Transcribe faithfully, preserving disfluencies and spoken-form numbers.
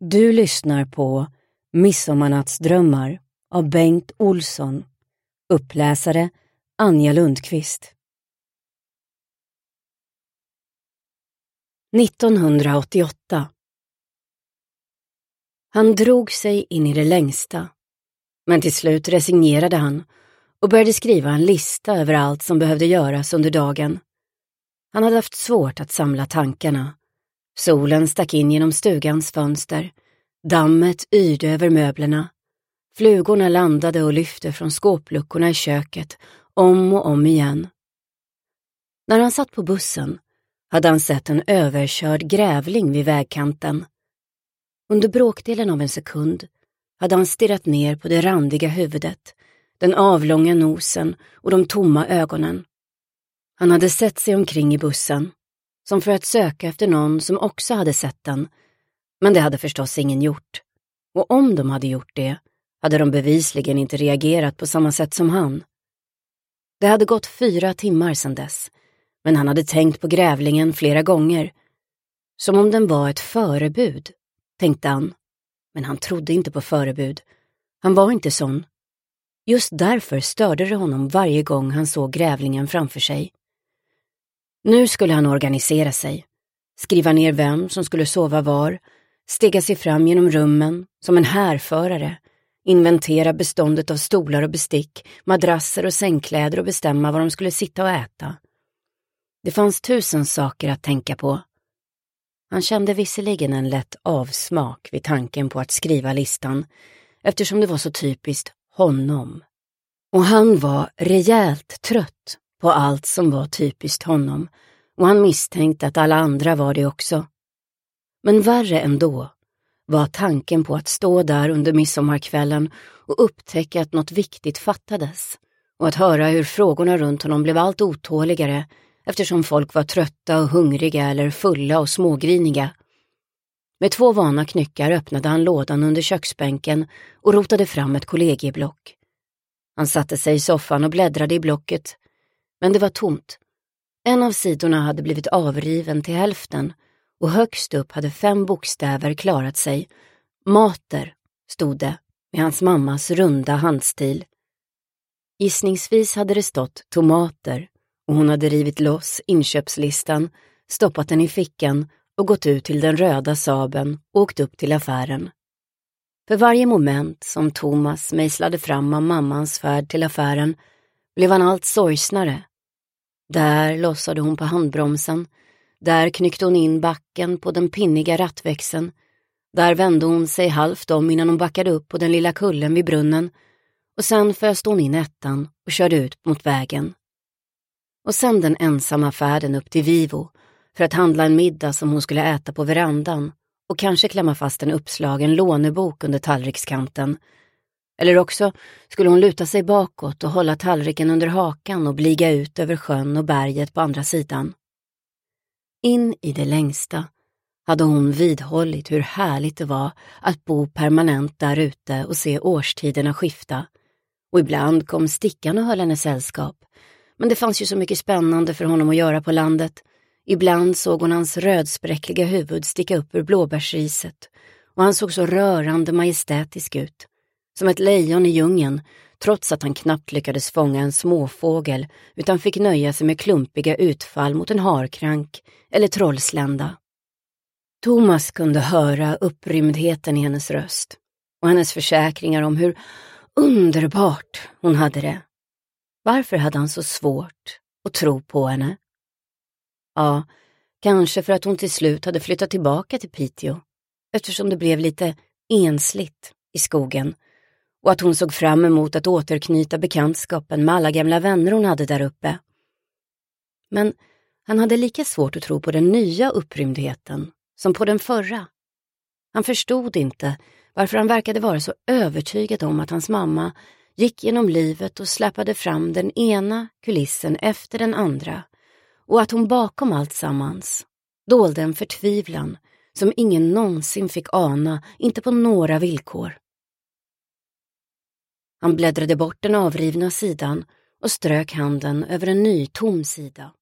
Du lyssnar på Midsommarnattsdrömmar av Bengt Olsson. Uppläsare Anja Lundqvist. nittonhundraåttioåtta. Han drog sig in i det längsta, men till slut resignerade han och började skriva en lista över allt som behövde göras under dagen. Han hade haft svårt att samla tankarna. Solen stack in genom stugans fönster. Dammet yrde över möblerna. Flugorna landade och lyfte från skåpluckorna i köket om och om igen. När han satt på bussen hade han sett en överkörd grävling vid vägkanten. Under bråkdelen av en sekund hade han stirrat ner på det randiga huvudet, den avlånga nosen och de tomma ögonen. Han hade sett sig omkring i bussen, som för att söka efter någon som också hade sett den, men det hade förstås ingen gjort. Och om de hade gjort det, hade de bevisligen inte reagerat på samma sätt som han. Det hade gått fyra timmar sedan dess, men han hade tänkt på grävlingen flera gånger. Som om den var ett förebud, tänkte han. Men han trodde inte på förebud. Han var inte sån. Just därför störde det honom varje gång han såg grävlingen framför sig. Nu skulle han organisera sig. Skriva ner vem som skulle sova var. Stega sig fram genom rummen som en härförare. Inventera beståndet av stolar och bestick, madrasser och sängkläder och bestämma var de skulle sitta och äta. Det fanns tusen saker att tänka på. Han kände visserligen en lätt avsmak vid tanken på att skriva listan, eftersom det var så typiskt honom. Och han var rejält trött på allt som var typiskt honom, och han misstänkte att alla andra var det också. Men värre ändå var tanken på att stå där under midsommarkvällen och upptäcka att något viktigt fattades, och att höra hur frågorna runt honom blev allt otåligare eftersom folk var trötta och hungriga eller fulla och smågriniga. Med två vana knyckar öppnade han lådan under köksbänken och rotade fram ett kollegieblock. Han satte sig i soffan och bläddrade i blocket, men det var tomt. En av sidorna hade blivit avriven till hälften och högst upp hade fem bokstäver klarat sig. Mater, stod det med hans mammas runda handstil. Gissningsvis hade det stått tomater, och hon hade rivit loss inköpslistan, stoppat den i fickan och gått ut till den röda Saaben och åkt upp till affären. För varje moment som Thomas mejslade fram av mammans färd till affären blev han allt sorgsnare. Där lossade hon på handbromsen, där knyckte hon in backen på den pinniga rattväxeln, där vände hon sig halvt om innan hon backade upp på den lilla kullen vid brunnen, och sen föste hon in ettan och körde ut mot vägen. Och sen den ensamma färden upp till Vivo för att handla en middag som hon skulle äta på verandan och kanske klämma fast en uppslagen lånebok under tallrikskanten. Eller också skulle hon luta sig bakåt och hålla tallriken under hakan och bliga ut över sjön och berget på andra sidan. In i det längsta hade hon vidhållit hur härligt det var att bo permanent där ute och se årstiderna skifta. Och ibland kom Stickan och höll henne sällskap. Men det fanns ju så mycket spännande för honom att göra på landet. Ibland såg hon hans rödspräckliga huvud sticka upp ur blåbärsriset, och han såg så rörande majestätisk ut. Som ett lejon i djungeln, trots att han knappt lyckades fånga en småfågel utan fick nöja sig med klumpiga utfall mot en harkrank eller trollslända. Thomas kunde höra upprymdheten i hennes röst och hennes försäkringar om hur underbart hon hade det. Varför hade han så svårt att tro på henne? Ja, kanske för att hon till slut hade flyttat tillbaka till Piteå, eftersom det blev lite ensligt i skogen, och att hon såg fram emot att återknyta bekantskapen med alla gamla vänner hon hade där uppe. Men han hade lika svårt att tro på den nya upprymdheten som på den förra. Han förstod inte varför han verkade vara så övertygad om att hans mamma gick genom livet och släpade fram den ena kulissen efter den andra, och att hon bakom allt sammans dolde en förtvivlan som ingen någonsin fick ana, inte på några villkor. Han bläddrade bort den avrivna sidan och strök handen över en ny tom sida.